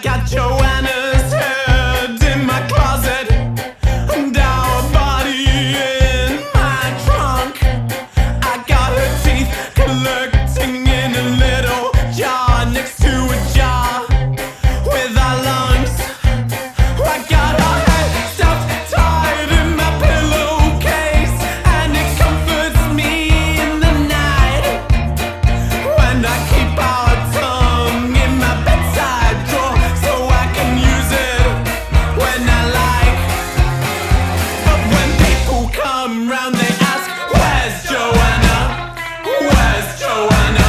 got Joanna's head in my closet and our body in my trunk. I got her teeth collecting in a little jar next to a jar with our lungs. I got her head stuffed tight in my pillowcase, and it comforts me in the night when I keep our tongue in my bedside drawer so I can use it when I like. But when people come round they ask, where's Joanna? Where's Joanna?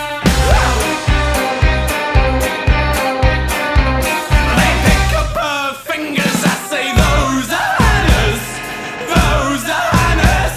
They pick up her fingers, I say those are Hannah's. Those are Hannah's.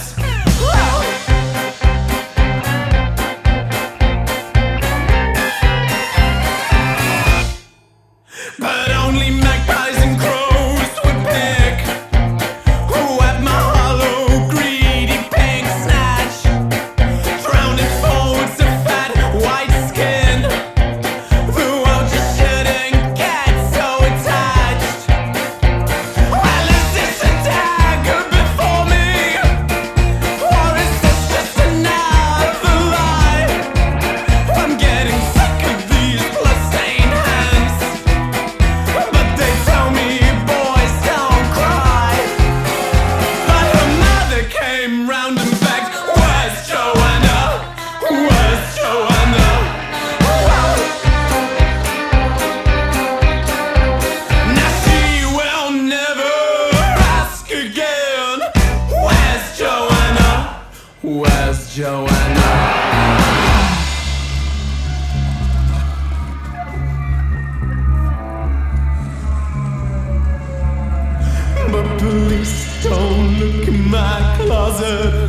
But only magpies and crows would pick at my hollow, greedy pink snatch, drowning folds of fat white skin. The world just shouldn't get so attached. Well, is this a dagger before me, or is this just another lie? I'm getting sick of these bloodstained hands, but they tell me boys don't cry. But her mother came round and begged, where's Joanna? Where's Joanna? Now she will never ask again, where's Joanna? Where's Joanna? But please don't look in my closet.